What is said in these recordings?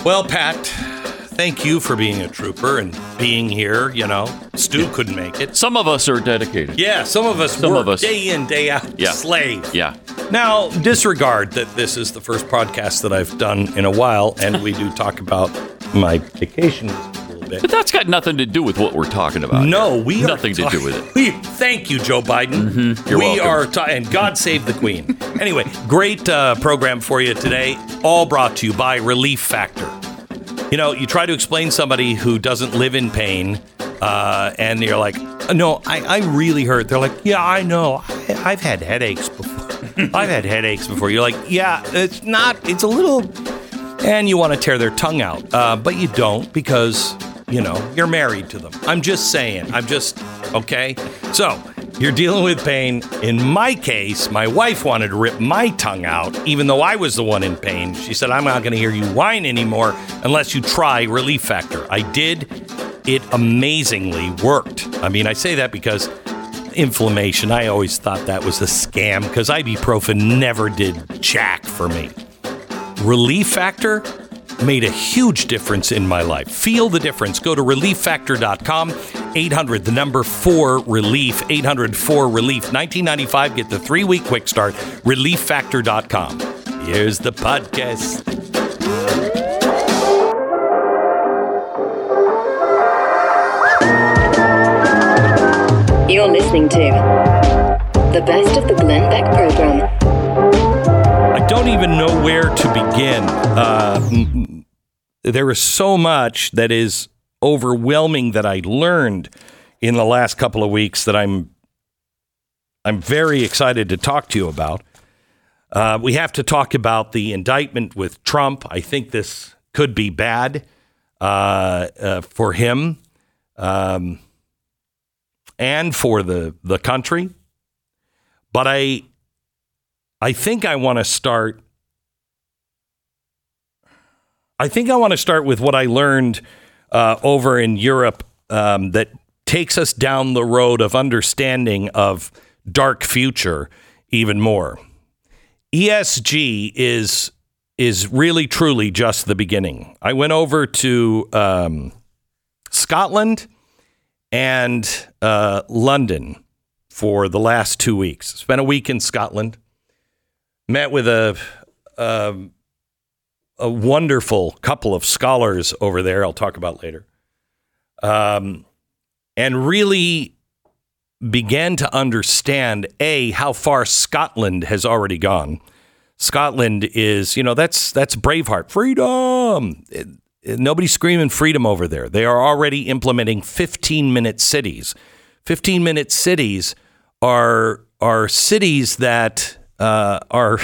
Well, Pat, thank you for being a trooper and being here. You know, Stu couldn't make it. Some of us are dedicated. Yeah, some of us work day in, day out. Yeah. Slave. Yeah. Now, disregard that this is the first podcast that I've done in a while, and we do talk about my vacation a little bit. But that's got nothing to do with what we're talking about. No, we nothing to do with it. Thank you, Joe Biden. Mm-hmm. You're welcome. And God save the Queen. Anyway, great program for you today. All brought to you by Relief Factor. You know, you try to explain somebody who doesn't live in pain, and you're like, no, I really hurt. They're like, yeah, I know. I've had headaches before. I've had headaches before. You're like, yeah, it's a little, and you want to tear their tongue out, but you don't because, you know, you're married to them. I'm just saying. Okay? So, you're dealing with pain. In my case, my wife wanted to rip my tongue out, even though I was the one in pain. She said, I'm not going to hear you whine anymore unless you try Relief Factor. I did. It amazingly worked. I mean, I say that because inflammation, I always thought that was a scam because ibuprofen never did jack for me. Relief Factor made a huge difference in my life. Feel the difference. Go to relieffactor.com. 800, the number 4 relief, 800-4-RELIEF. $19.95. Get the 3-week quick start. Relieffactor.com. Here's the podcast. You're listening to the best of the Glenn Beck program. I don't even know where to begin. There is so much that is overwhelming that I learned in the last couple of weeks that I'm very excited to talk to you about. We have to talk about the indictment with Trump. I think this could be bad for him and for the country. But I think I want to start. I think I want to start with what I learned over in Europe that takes us down the road of understanding of dark future even more. ESG is really, truly just the beginning. I went over to Scotland and London for the last 2 weeks. Spent a week in Scotland. Met with a wonderful couple of scholars over there I'll talk about later. And really began to understand, how far Scotland has already gone. Scotland is, that's Braveheart. Freedom! Nobody's screaming freedom over there. They are already implementing 15-minute cities. 15-minute cities are cities that are...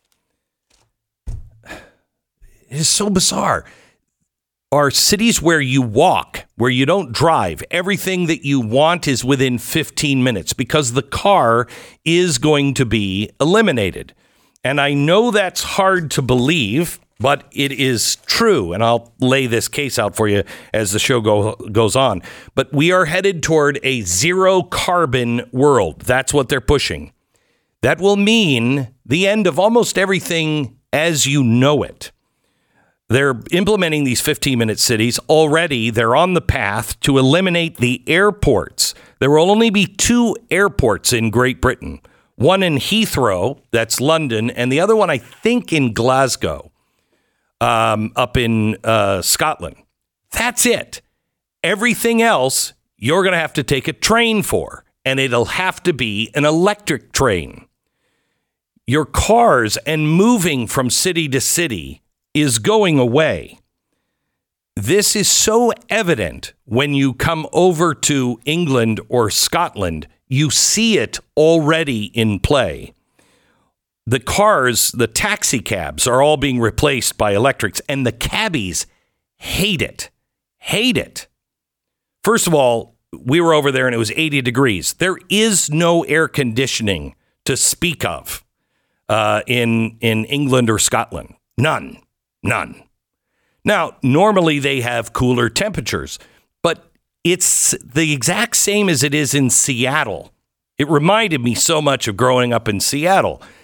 It is so bizarre. Are cities where you walk, where you don't drive. Everything that you want is within 15 minutes because the car is going to be eliminated. And I know that's hard to believe, but it is true. And I'll lay this case out for you as the show goes on. But we are headed toward a zero carbon world. That's what they're pushing. That will mean the end of almost everything as you know it. They're implementing these 15-minute cities already. They're on the path to eliminate the airports. There will only be 2 airports in Great Britain. One in Heathrow, that's London, and the other one, I think, in Glasgow, up in Scotland. That's it. Everything else, you're going to have to take a train for, and it'll have to be an electric train. Your cars and moving from city to city is going away. This is so evident when you come over to England or Scotland. You see it already in play. The cars, the taxi cabs are all being replaced by electrics, and the cabbies hate it. Hate it. First of all, we were over there and it was 80 degrees. There is no air conditioning to speak of in England or Scotland. None. Now, normally they have cooler temperatures, but it's the exact same as it is in Seattle. It reminded me so much of growing up in Seattle.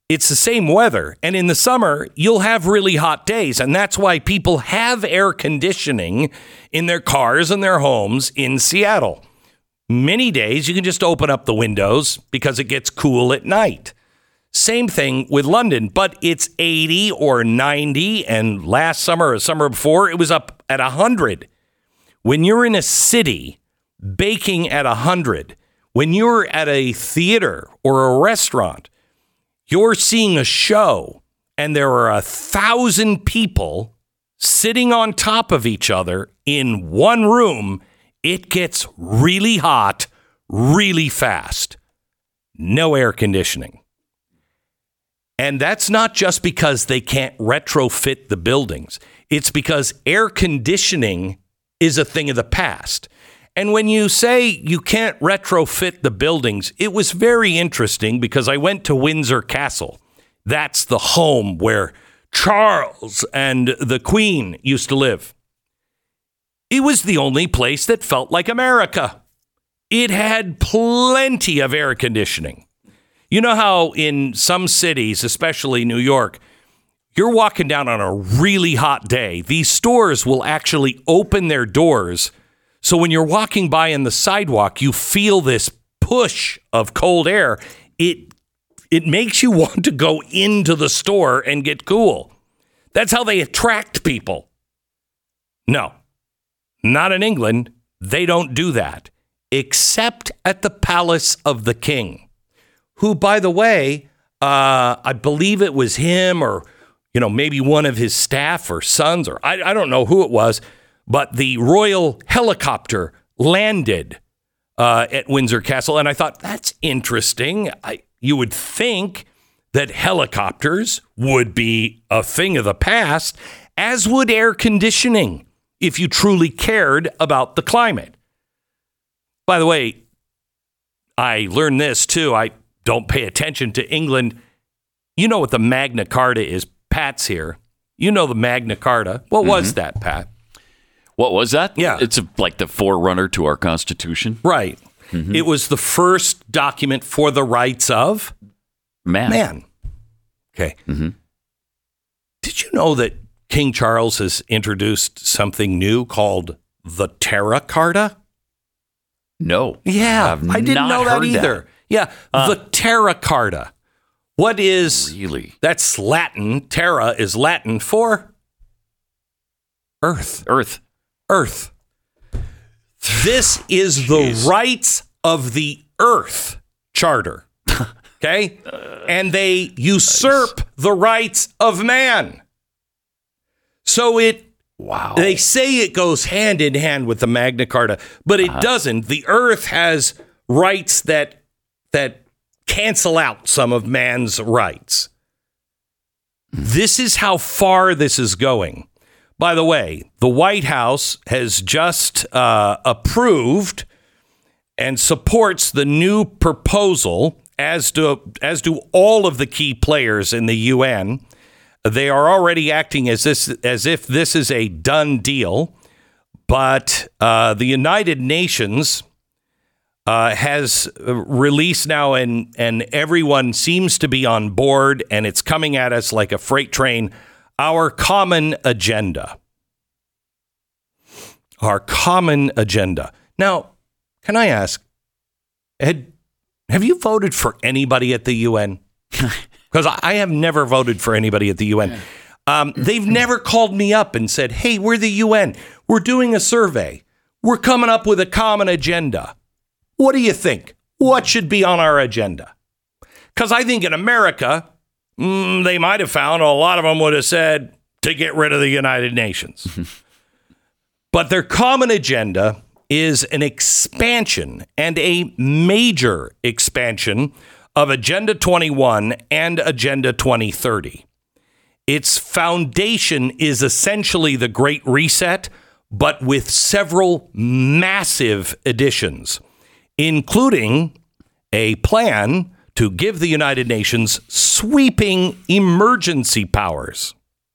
it's the same weather. And in the summer, you'll have really hot days. And that's why people have air conditioning in their cars and their homes in Seattle. Many days, you can just open up the windows because it gets cool at night. Same thing with London, but it's 80 or 90. And last summer or summer before, it was up at 100. When you're in a city baking at 100, when you're at a theater or a restaurant, you're seeing a show and there are 1,000 people sitting on top of each other in one room, it gets really hot, really fast. No air conditioning. And that's not just because they can't retrofit the buildings. It's because air conditioning is a thing of the past. And when you say you can't retrofit the buildings, it was very interesting because I went to Windsor Castle. That's the home where Charles and the Queen used to live. It was the only place that felt like America. It had plenty of air conditioning. You know how in some cities, especially New York, you're walking down on a really hot day. These stores will actually open their doors. So when you're walking by on the sidewalk, you feel this push of cold air. It makes you want to go into the store and get cool. That's how they attract people. No, not in England. They don't do that, except at the Palace of the King, who, by the way, I believe it was him or, maybe one of his staff or sons, or I don't know who it was, but the royal helicopter landed at Windsor Castle. And I thought, that's interesting. You would think that helicopters would be a thing of the past, as would air conditioning, if you truly cared about the climate. By the way, I learned this too. I don't pay attention to England. You know what the Magna Carta is. Pat's here. You know the Magna Carta. What was that, Pat? What was that? Yeah. It's like the forerunner to our Constitution. Right. Mm-hmm. It was the first document for the rights of man. Okay. Mm-hmm. Did you know that King Charles has introduced something new called the Terra Carta? No. Yeah, I didn't know that either. Yeah, the Terra Carta. What is... Really? That's Latin. Terra is Latin for earth. Earth. This is the rights of the earth charter. Okay? And they usurp the rights of man. So they say it goes hand in hand with the Magna Carta, but it doesn't. The earth has rights that cancel out some of man's rights. This is how far this is going. By the way, the White House has just approved and supports the new proposal, as do all of the key players in the UN. They are already acting as if this is a done deal, but the United Nations has released now, and everyone seems to be on board, and it's coming at us like a freight train. Our common agenda. Our common agenda. Now, can I ask, Ed, have you voted for anybody at the UN? Because I have never voted for anybody at the UN. They've never called me up and said, hey, we're the UN. We're doing a survey. We're coming up with a common agenda. What do you think? What should be on our agenda? Because I think in America, they might have found a lot of them would have said to get rid of the United Nations. But their common agenda is an expansion, and a major expansion, of Agenda 21 and Agenda 2030. Its foundation is essentially the Great Reset, but with several massive additions, including a plan to give the United Nations sweeping emergency powers.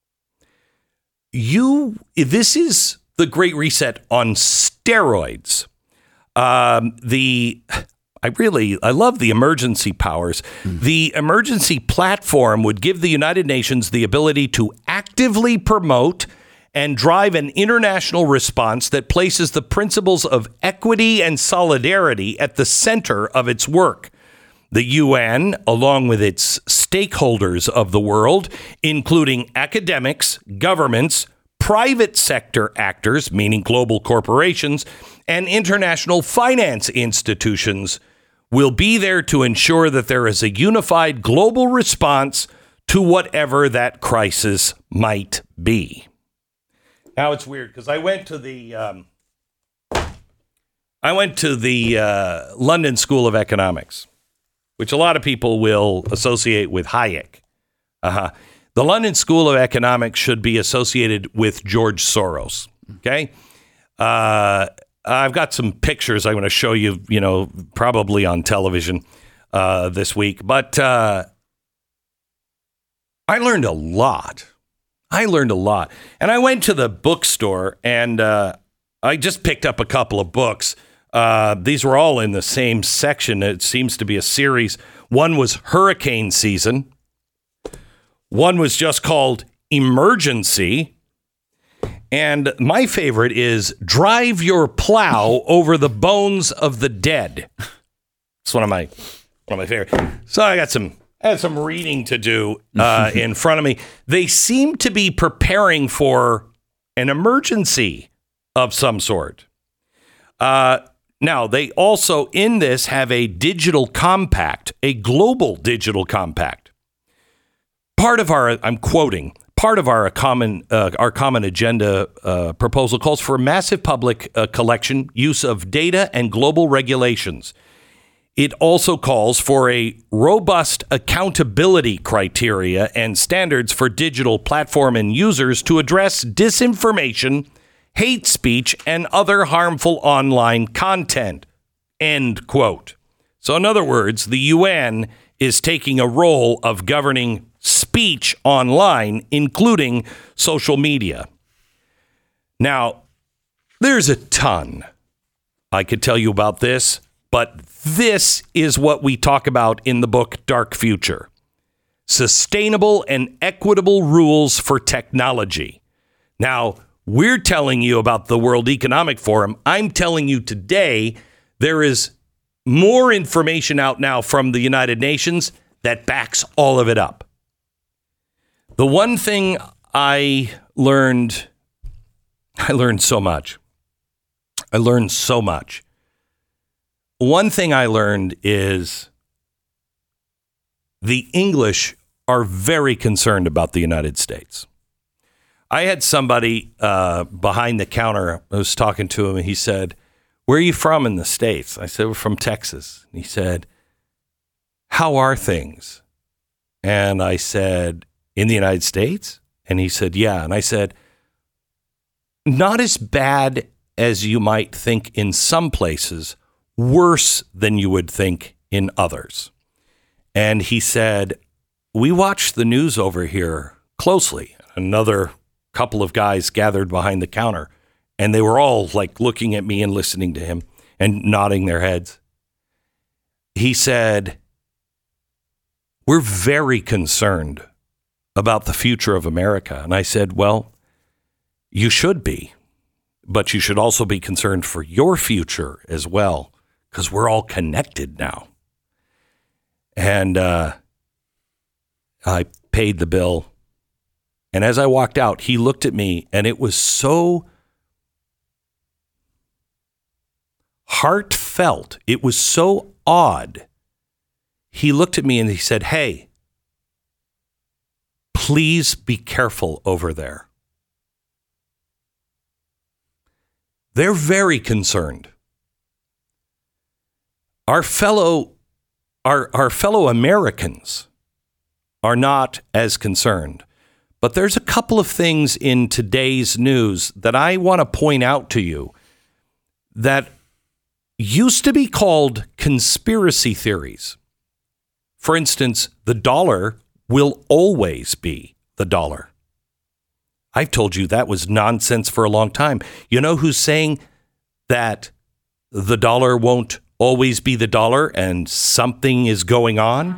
This is the Great Reset on steroids. I love the emergency powers. The emergency platform would give the United Nations the ability to actively promote and drive an international response that places the principles of equity and solidarity at the center of its work. The UN, along with its stakeholders of the world, including academics, governments, private sector actors, meaning global corporations, and international finance institutions, will be there to ensure that there is a unified global response to whatever that crisis might be. Now it's weird because I went to the London School of Economics, which a lot of people will associate with Hayek. The London School of Economics should be associated with George Soros. Okay, I've got some pictures I'm going to show you. Probably on television this week, but I learned a lot. And I went to the bookstore and I just picked up a couple of books. These were all in the same section. It seems to be a series. One was Hurricane Season. One was just called Emergency. And my favorite is Drive Your Plow Over the Bones of the Dead. It's one of my favorite. So I had some reading to do in front of me. They seem to be preparing for an emergency of some sort. Now, they also in this have a digital compact, a global digital compact. Part of our common agenda proposal calls for a massive public collection, use of data, and global regulations. It also calls for a robust accountability criteria and standards for digital platform and users to address disinformation, hate speech, and other harmful online content. End quote. So in other words, the UN is taking a role of governing speech online, including social media. Now, there's a ton I could tell you about this, but this is what we talk about in the book Dark Future. Sustainable and equitable rules for technology. Now, we're telling you about the World Economic Forum. I'm telling you today, there is more information out now from the United Nations that backs all of it up. The one thing I learned so much. One thing I learned is the English are very concerned about the United States. I had somebody behind the counter. I was talking to him, and he said, "Where are you from in the States?" I said, "We're from Texas." And he said, "How are things?" And I said, "In the United States?" And he said, "Yeah." And I said, "Not as bad as you might think in some places, worse than you would think in others." And he said, "We watch the news over here closely." Another couple of guys gathered behind the counter, and they were all like looking at me and listening to him and nodding their heads. He said, "We're very concerned about the future of America." And I said, "Well, you should be, but you should also be concerned for your future as well, because we're all connected now." And I paid the bill. And as I walked out, he looked at me, and it was so heartfelt. It was so odd. He looked at me and he said, "Hey, please be careful over there." They're very concerned. Our fellow Americans are not as concerned. But there's a couple of things in today's news that I want to point out to you that used to be called conspiracy theories. For instance, the dollar will always be the dollar. I've told you that was nonsense for a long time. You know who's saying that the dollar won't always be the dollar and something is going on?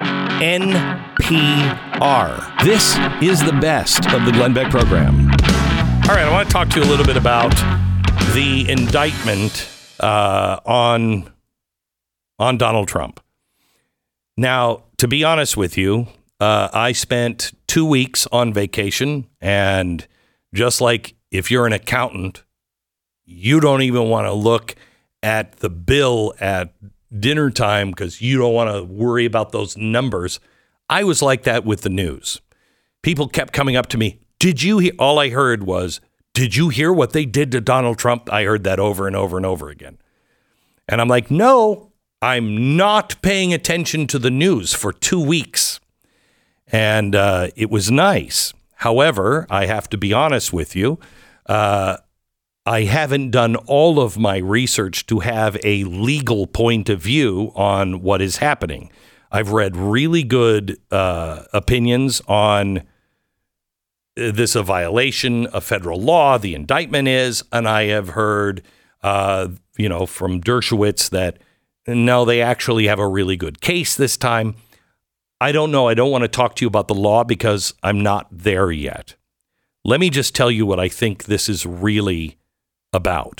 NPR. This is the best of the Glenn Beck program. All right, I want to talk to you a little bit about the indictment on Donald Trump. Now, to be honest with you, I spent 2 weeks on vacation, and just like if you're an accountant, you don't even want to look at the bill at dinner time because you don't want to worry about those numbers. I was like that with the news. People kept coming up to me. Did you hear? All I heard was, did you hear what they did to Donald Trump? I heard that over and over and over again. And I'm like, no, I'm not paying attention to the news for 2 weeks. And it was nice. However, I have to be honest with you. I haven't done all of my research to have a legal point of view on what is happening. I've read really good opinions on this a violation of federal law, the indictment is, and I have heard, from Dershowitz that, no, they actually have a really good case this time. I don't know. I don't want to talk to you about the law because I'm not there yet. Let me just tell you what I think this is really about.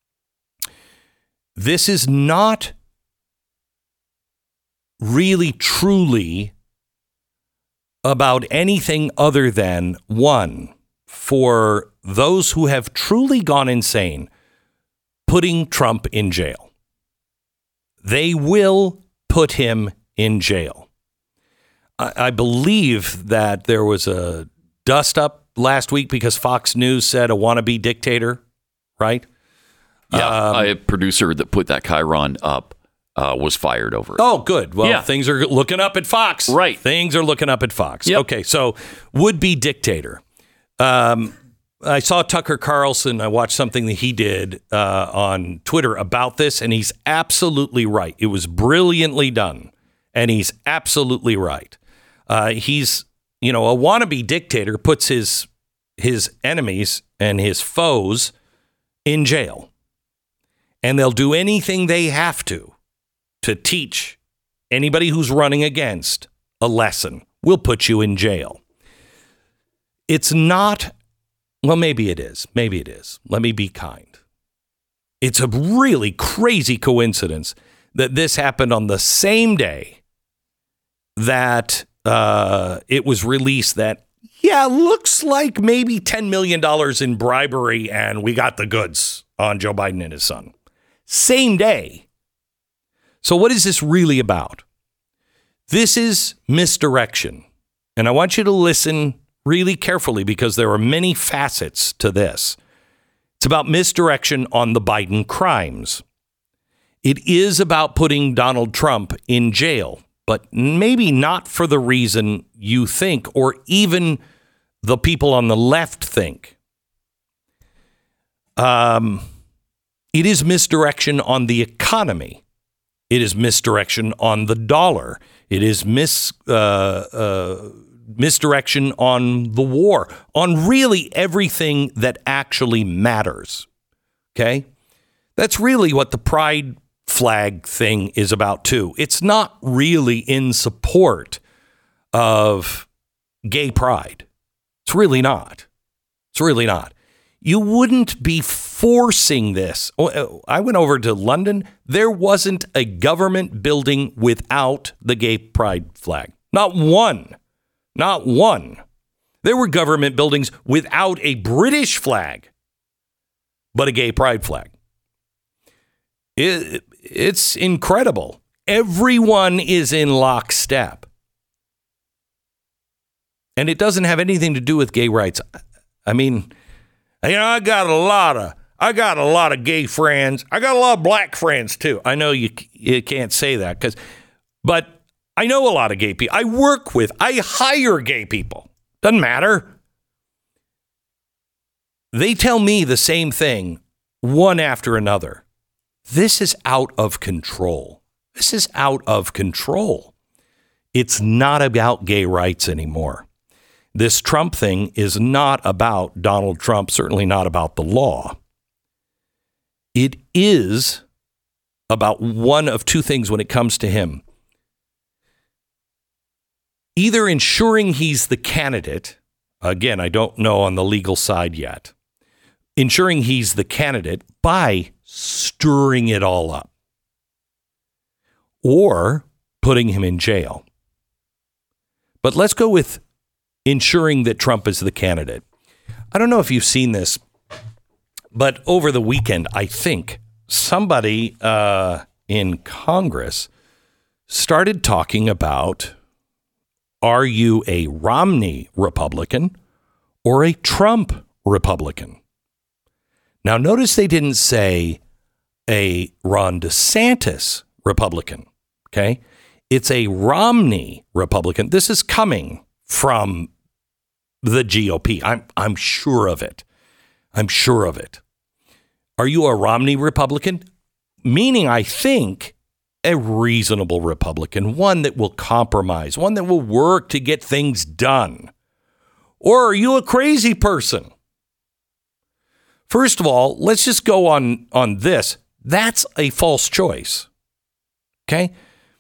This is not really truly about anything other than, one, for those who have truly gone insane, putting Trump in jail. They will put him in jail. I believe that there was a dust up last week because Fox News said a wannabe dictator, right? Yeah, a producer that put that Chiron up was fired over it. Oh, good. Well, Things are looking up at Fox. Right. Things are looking up at Fox. Yep. Okay, so would-be dictator. I saw Tucker Carlson. I watched something that he did on Twitter about this, and he's absolutely right. It was brilliantly done, and he's absolutely right. He's, a wannabe dictator puts his enemies and his foes in jail, and they'll do anything they have to teach anybody who's running against a lesson. We'll put you in jail. It's not, well, maybe it is. Maybe it is. Let me be kind. It's a really crazy coincidence that this happened on the same day that it was released that, looks like maybe $10 million in bribery and we got the goods on Joe Biden and his son. Same day. So what is this really about? This is misdirection. And I want you to listen really carefully because there are many facets to this. It's about misdirection on the Biden crimes. It is about putting Donald Trump in jail, but maybe not for the reason you think or even the people on the left think. It is misdirection on the economy. It is misdirection on the dollar. It is misdirection on the war, on really everything that actually matters. Okay? That's really what the pride flag thing is about, too. It's not really in support of gay pride. It's really not. It's really not. You wouldn't be forcing this. I went over to London. There wasn't a government building without the gay pride flag. Not one. Not one. There were government buildings without a British flag, but a gay pride flag. It's incredible. Everyone is in lockstep. And it doesn't have anything to do with gay rights. I mean, I got a lot of gay friends. I got a lot of black friends too. I know you can't say that but I know a lot of gay people. I hire gay people. Doesn't matter. They tell me the same thing one after another. This is out of control. This is out of control. It's not about gay rights anymore. This Trump thing is not about Donald Trump, certainly not about the law. It is about one of two things when it comes to him. Either ensuring he's the candidate, again, I don't know on the legal side yet, ensuring he's the candidate by stirring it all up, or putting him in jail. But let's go with ensuring that Trump is the candidate. I don't know if you've seen this, but over the weekend, I think somebody in Congress started talking about, are you a Romney Republican or a Trump Republican? Now, notice they didn't say a Ron DeSantis Republican, okay? It's a Romney Republican. This is coming from the GOP. I'm sure of it. I'm sure of it. Are you a Romney Republican? Meaning, I think, a reasonable Republican, one that will compromise, one that will work to get things done. Or are you a crazy person? First of all, let's just go on this. That's a false choice. Okay?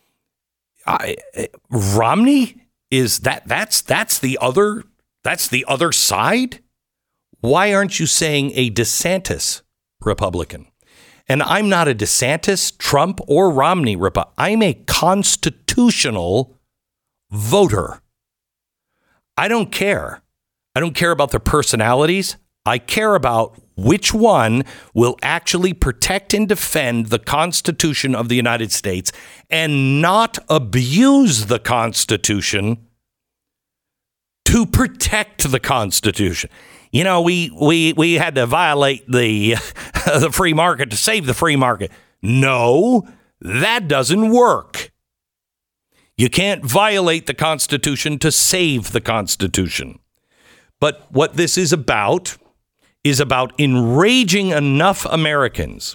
Romney is that's the other side? Why aren't you saying a DeSantis Republican? And I'm not a DeSantis, Trump, or Romney Republican. I'm a constitutional voter. I don't care. I don't care about their personalities. I care about which one will actually protect and defend the Constitution of the United States and not abuse the Constitution to protect the Constitution. You know, we had to violate the the free market to save the free market. No, that doesn't work. You can't violate the Constitution to save the Constitution. But what this is about enraging enough Americans.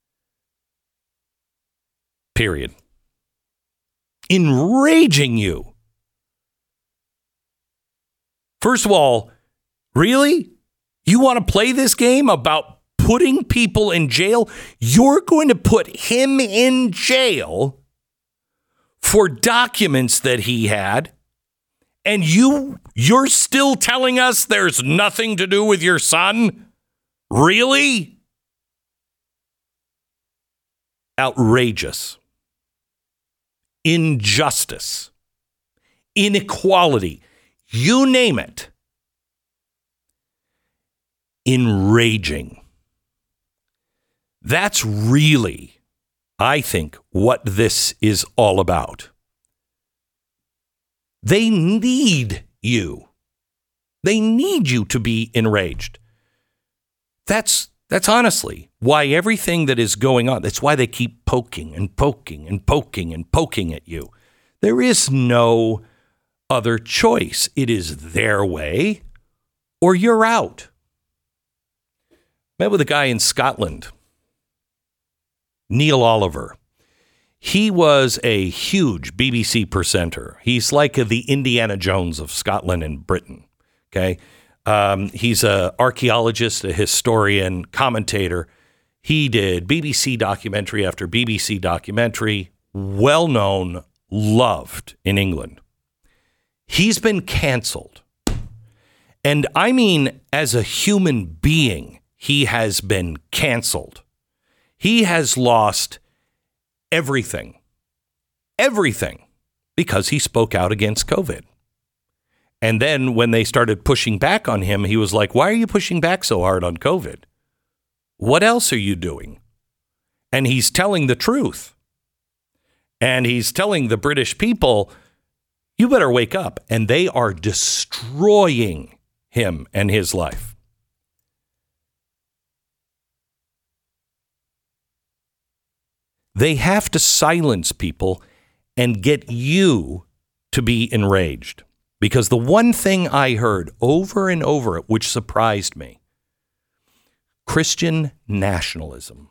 Period. Enraging you. First of all, really? You want to play this game about putting people in jail? You're going to put him in jail for documents that he had, and you're still telling us there's nothing to do with your son? Really? Outrageous. Injustice. Inequality. You name it. Enraging. That's really, I think, what this is all about. They need you. They need you to be enraged. That's honestly why everything that is going on, that's why they keep poking and poking and poking and poking at you. There is no other choice. It is their way or you're out. Met with a guy in Scotland, Neil Oliver. He was a huge BBC presenter. He's like the Indiana Jones of Scotland and Britain. Okay. He's an archaeologist, a historian, commentator. He did BBC documentary after BBC documentary, well known, loved in England. He's been canceled. And I mean, as a human being, he has been canceled. He has lost everything, because he spoke out against COVID. And then when they started pushing back on him, he was like, why are you pushing back so hard on COVID? What else are you doing? And he's telling the truth. And he's telling the British people, you better wake up. And they are destroying him and his life. They have to silence people and get you to be enraged. Because the one thing I heard over and over, which surprised me, Christian nationalism.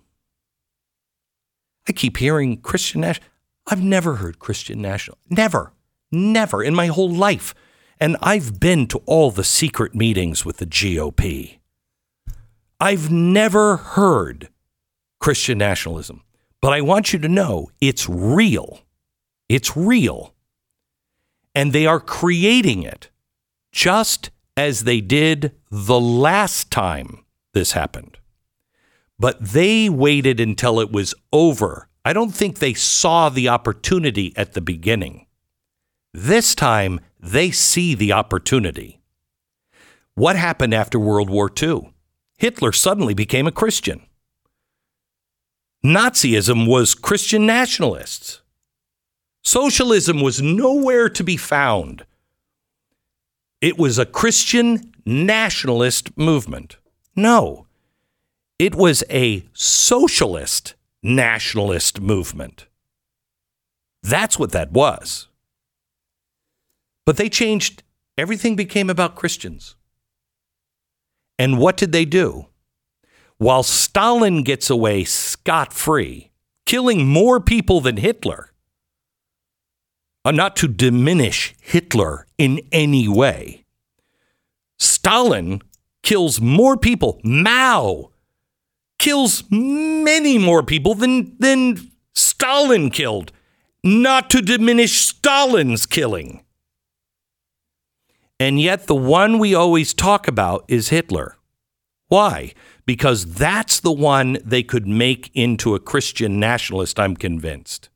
I keep hearing Christian national. I've never heard Christian national. Never in my whole life. And I've been to all the secret meetings with the GOP. I've never heard Christian nationalism. But I want you to know it's real. It's real. And they are creating it just as they did the last time this happened. But they waited until it was over. I don't think they saw the opportunity at the beginning. This time, they see the opportunity. What happened after World War II? Hitler suddenly became a Christian. Nazism was Christian nationalists. Socialism was nowhere to be found. It was a Christian nationalist movement. No, it was a socialist nationalist movement. That's what that was. But they changed. Everything became about Christians. And what did they do? While Stalin gets away scot-free, killing more people than Hitler, not to diminish Hitler in any way, Stalin kills more people. Mao kills many more people than Stalin killed, not to diminish Stalin's killing. And yet the one we always talk about is Hitler. Why? Because that's the one they could make into a Christian nationalist, I'm convinced.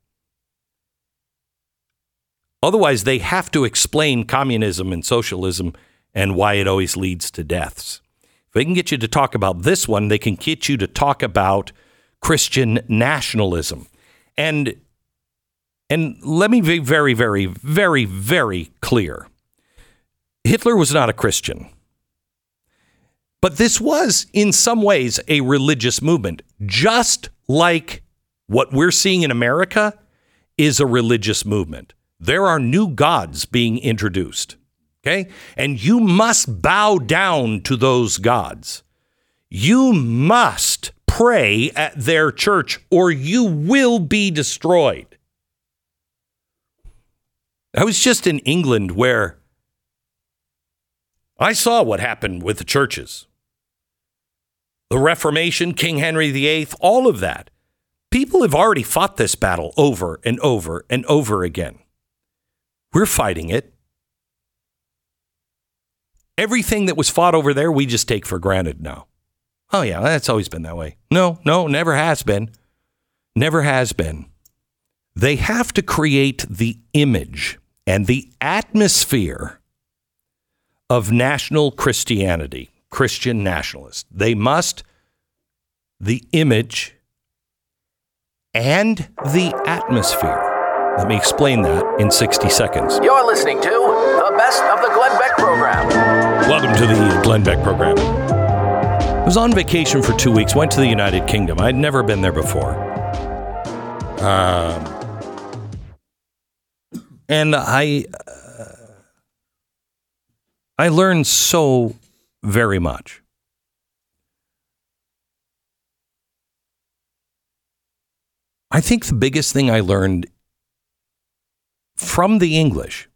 Otherwise, they have to explain communism and socialism and why it always leads to deaths. If they can get you to talk about this one, they can get you to talk about Christian nationalism. And let me be very, very, very, very clear. Hitler was not a Christian. But this was, in some ways, a religious movement, just like what we're seeing in America is a religious movement. There are new gods being introduced, okay? And you must bow down to those gods. You must pray at their church or you will be destroyed. I was just in England where I saw what happened with the churches. The Reformation, King Henry VIII, all of that. People have already fought this battle over and over and over again. We're fighting it. Everything that was fought over there, we just take for granted now. Oh, yeah, that's always been that way. No, never has been. Never has been. They have to create the image and the atmosphere of national Christianity, Christian nationalists. They must, the image and the atmosphere. Let me explain that in 60 seconds. You're listening to the best of the Glenn Beck program. Welcome to the Glenn Beck program. I was on vacation for 2 weeks, went to the United Kingdom. I'd never been there before. And I learned so very much. I think the biggest thing I learned from the English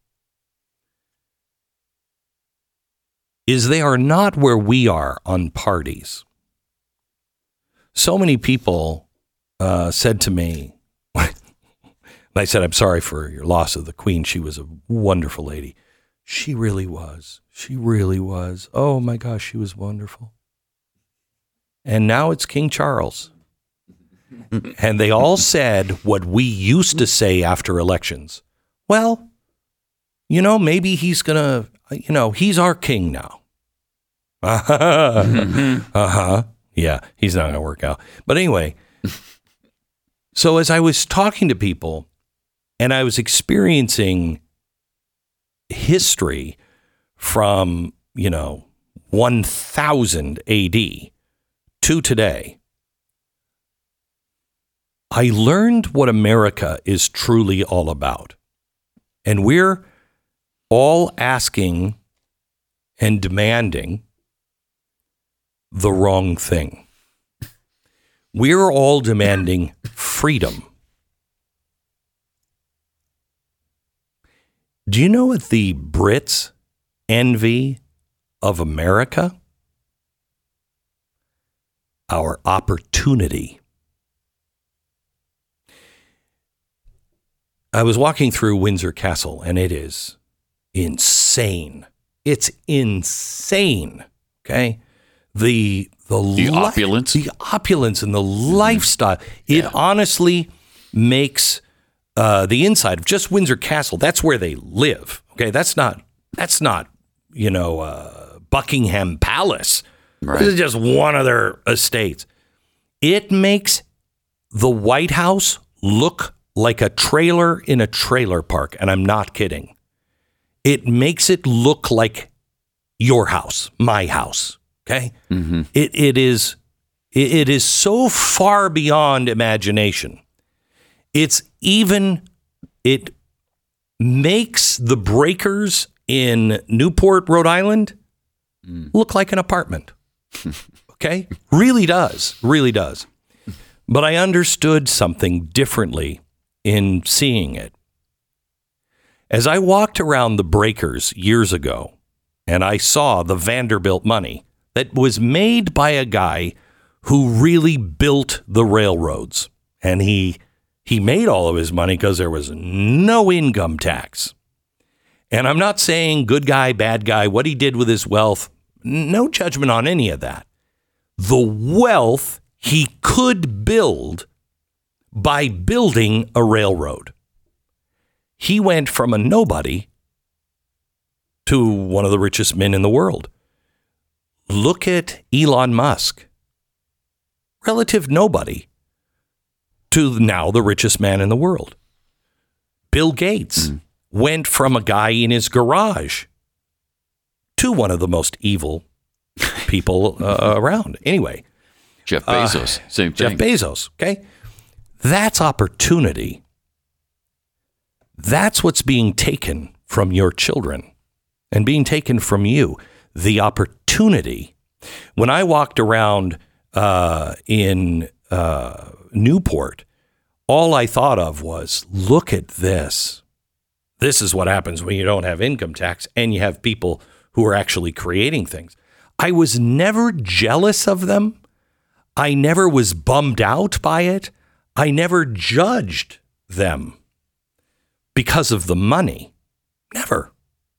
is they are not where we are on parties. So many people said to me, and I said, I'm sorry for your loss of the Queen. She was a wonderful lady. She really was. She really was. Oh my gosh, she was wonderful. And now it's King Charles. And they all said what we used to say after elections. Well, maybe he's going to, he's our king now. Yeah, he's not going to work out. But anyway, so as I was talking to people and I was experiencing history from, 1000 AD to today, I learned what America is truly all about. And we're all asking and demanding the wrong thing. We're all demanding freedom. Do you know what the Brits envy of America? Our opportunity. I was walking through Windsor Castle, and it is insane. It's insane. Okay, the opulence, and the lifestyle. It honestly makes the inside of just Windsor Castle. That's where they live. Okay, that's not Buckingham Palace. Right. This is just one of their estates. It makes the White House look like a trailer in a trailer park, and I'm not kidding. It makes it look like your house, my house. Okay, mm-hmm. It is so far beyond imagination. It makes the breakers in Newport, Rhode Island, look like an apartment. Okay, really does. But I understood something differently in seeing it. As I walked around the breakers years ago, and I saw the Vanderbilt money that was made by a guy who really built the railroads. And he made all of his money because there was no income tax. And I'm not saying good guy, bad guy, what he did with his wealth, no judgment on any of that. The wealth he could build by building a railroad. He went from a nobody to one of the richest men in the world. Look at Elon Musk. Relative nobody to now the richest man in the world. Bill Gates went from a guy in his garage to one of the most evil people around. Anyway. Jeff Bezos, same thing. Jeff Bezos, okay? That's opportunity. That's what's being taken from your children and being taken from you. The opportunity. When I walked around in Newport, all I thought of was, look at this. This is what happens when you don't have income tax and you have people who are actually creating things. I was never jealous of them. I never was bummed out by it. I never judged them because of the money. Never.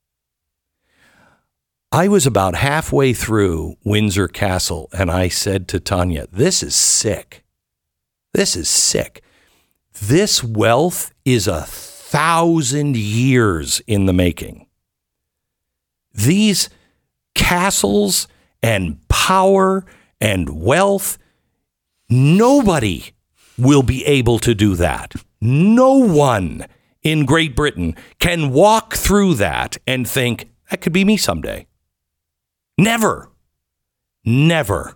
I was about halfway through Windsor Castle, and I said to Tanya, this is sick. This is sick. This wealth is 1,000 years in the making. These castles and power and wealth, nobody will be able to do that. No one in Great Britain can walk through that and think, that could be me someday. Never. Never.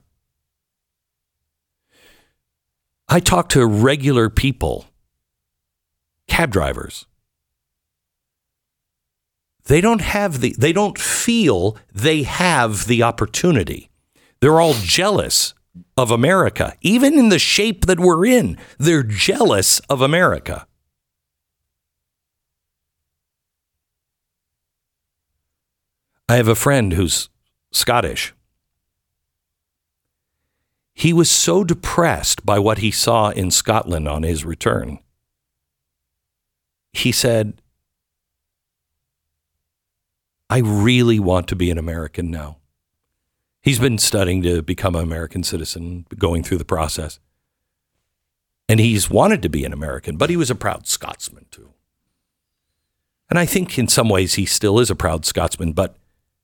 I talk to regular people, cab drivers. They don't feel they have the opportunity. They're all jealous of America. Even in the shape that we're in, they're jealous of America. I have a friend who's Scottish. He was so depressed by what he saw in Scotland on his return. He said, I really want to be an American now. He's been studying to become an American citizen, going through the process. And he's wanted to be an American, but he was a proud Scotsman too. And I think in some ways he still is a proud Scotsman, but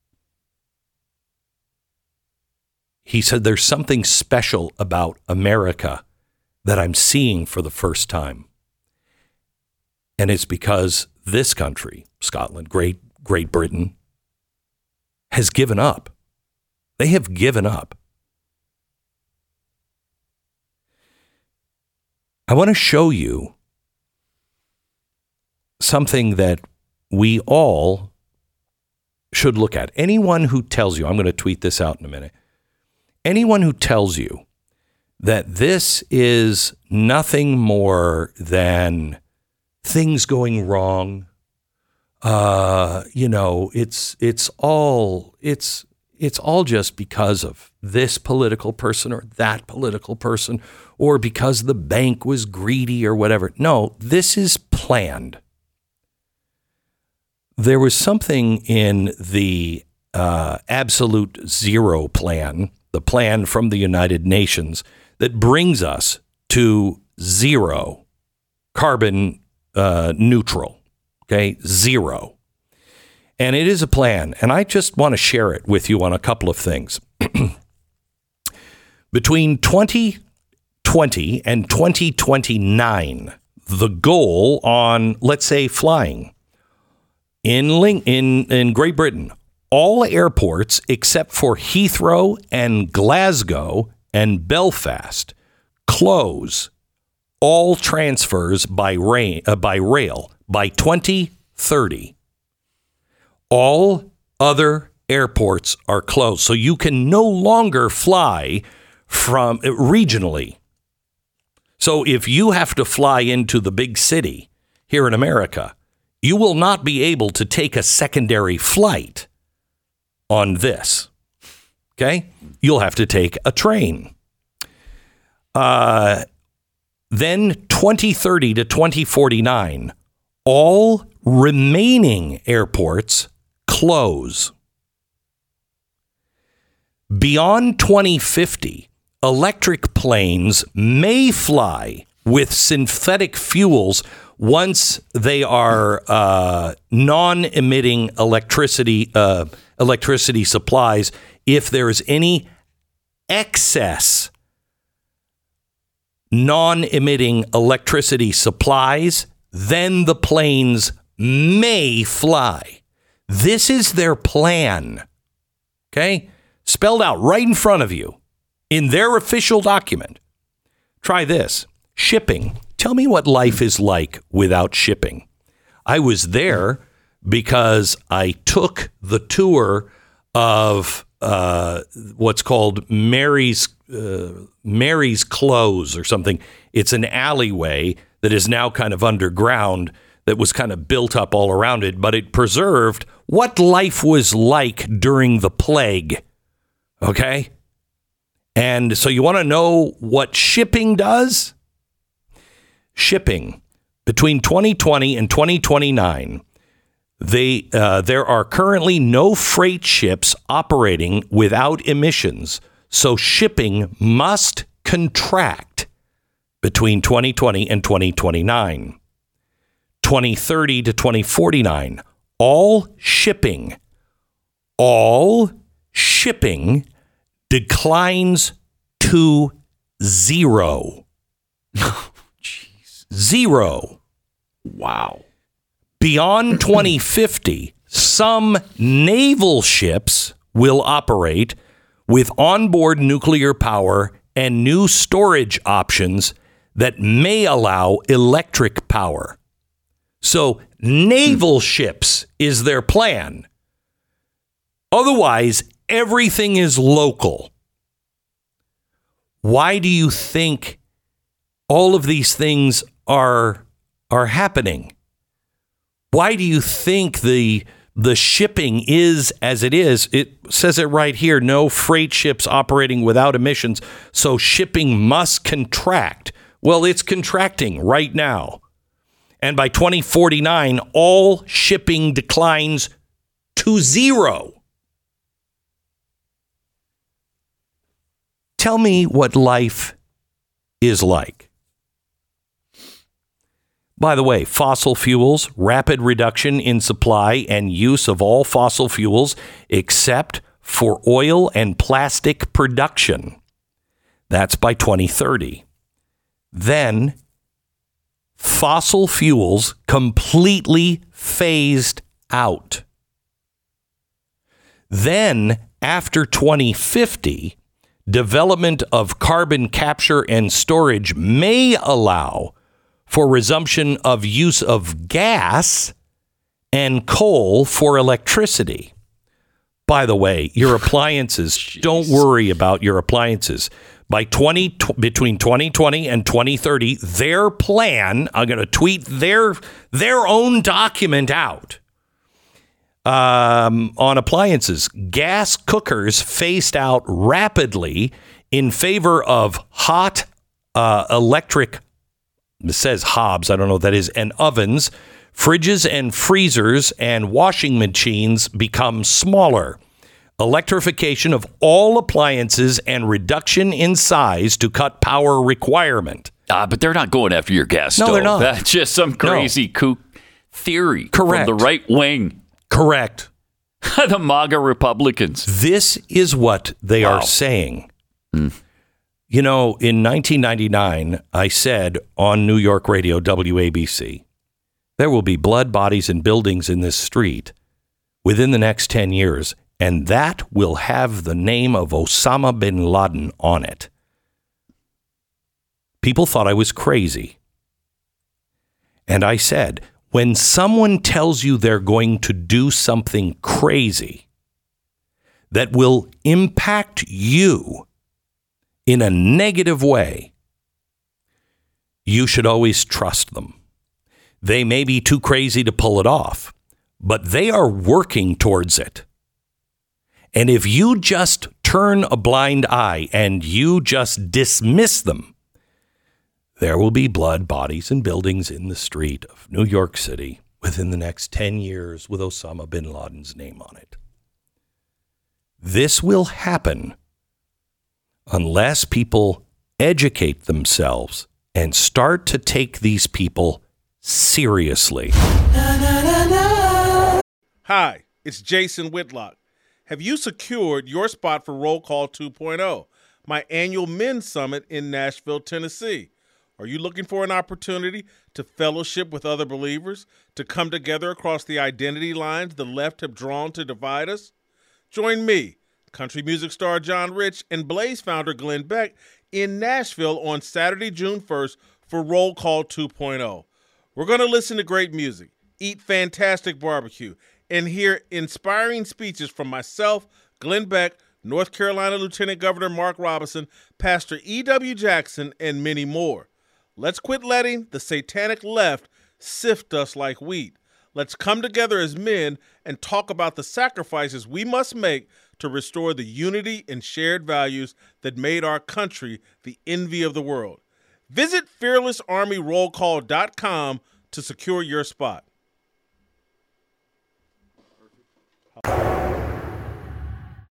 he said there's something special about America that I'm seeing for the first time. And it's because this country, Scotland, Great Britain, has given up. They have given up. I want to show you something that we all should look at. Anyone who tells you, I'm going to tweet this out in a minute. Anyone who tells you that this is nothing more than things going wrong, it's all just because of this political person or that political person, or because the bank was greedy or whatever. No, this is planned. There was something in the absolute zero plan, the plan from the United Nations, that brings us to zero carbon neutral. Okay, zero. And it is a plan. And I just want to share it with you on a couple of things. Between 2020 and 2029, the goal on, let's say, flying in Great Britain, all airports except for Heathrow and Glasgow and Belfast close all transfers by rail by 2030. All other airports are closed, so you can no longer fly from regionally. So if you have to fly into the big city here in America, you will not be able to take a secondary flight on this. Okay? You'll have to take a train. Then 2030 to 2049, all remaining airports close. Beyond 2050, electric planes may fly with synthetic fuels once they are non-emitting electricity supplies. If there is any excess non-emitting electricity supplies, then the planes may fly. This is their plan. Okay? Spelled out right in front of you in their official document. Try this. Shipping. Tell me what life is like without shipping. I was there because I took the tour of what's called Mary's Close or something. It's an alleyway that is now kind of underground that was kind of built up all around it, but it preserved what life was like during the plague. Okay? And so you want to know what shipping does? Shipping. Between 2020 and 2029, there are currently no freight ships operating without emissions, so shipping must contract between 2020 and 2029. 2030 to 2049, all shipping declines to zero. Zero. Wow. Beyond 2050, some naval ships will operate with onboard nuclear power and new storage options that may allow electric power. So naval ships is their plan. Otherwise, everything is local. Why do you think all of these things are happening? Why do you think the shipping is as it is? It says it right here, no freight ships operating without emissions, so shipping must contract. Well, it's contracting right now. And by 2049, all shipping declines to zero. Tell me what life is like. By the way, fossil fuels, rapid reduction in supply and use of all fossil fuels except for oil and plastic production. That's by 2030. Then fossil fuels completely phased out. Then, after 2050, development of carbon capture and storage may allow for resumption of use of gas and coal for electricity. By the way, your appliances, don't worry about your appliances. Between 2020 and 2030, their plan, I'm going to tweet their own document out. on appliances. Gas cookers phased out rapidly in favor of hot electric, it says hobs, I don't know what that is, and ovens. Fridges and freezers and washing machines become smaller. Electrification of all appliances and reduction in size to cut power requirement. But they're not going after your gas stove. No, they're not. That's just some crazy kook theory. Correct. From the right wing. Correct. The MAGA Republicans. This is what they are saying. You know, in 1999, I said on New York radio, WABC, there will be blood, bodies, and buildings in this street within the next 10 years, and that will have the name of Osama bin Laden on it. People thought I was crazy. And I said, when someone tells you they're going to do something crazy that will impact you in a negative way, you should always trust them. They may be too crazy to pull it off, but they are working towards it. And if you just turn a blind eye and you just dismiss them, there will be blood, bodies, and buildings in the street of New York City within the next 10 years with Osama bin Laden's name on it. This will happen unless people educate themselves and start to take these people seriously. Hi, it's Jason Whitlock. Have you secured your spot for Roll Call 2.0, my annual men's summit in Nashville, Tennessee? Are you looking for an opportunity to fellowship with other believers, to come together across the identity lines the left have drawn to divide us? Join me, country music star John Rich, and Blaze founder Glenn Beck in Nashville on Saturday, June 1st for Roll Call 2.0. We're going to listen to great music, eat fantastic barbecue, and hear inspiring speeches from myself, Glenn Beck, North Carolina Lieutenant Governor Mark Robinson, Pastor E.W. Jackson, and many more. Let's quit letting the satanic left sift us like wheat. Let's come together as men and talk about the sacrifices we must make to restore the unity and shared values that made our country the envy of the world. Visit fearlessarmyrollcall.com to secure your spot.